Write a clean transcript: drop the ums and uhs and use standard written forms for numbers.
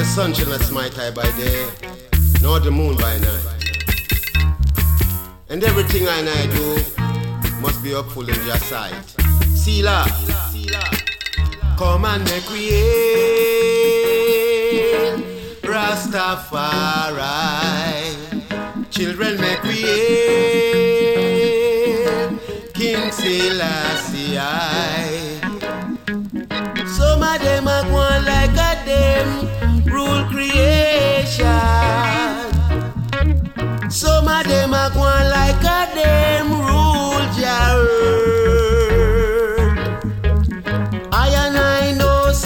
sun shall not smite I by day, nor the moon by night. And everything I do must be upful in your sight. Selah, come and make we hail Rastafari. Children make we hail King Selassie.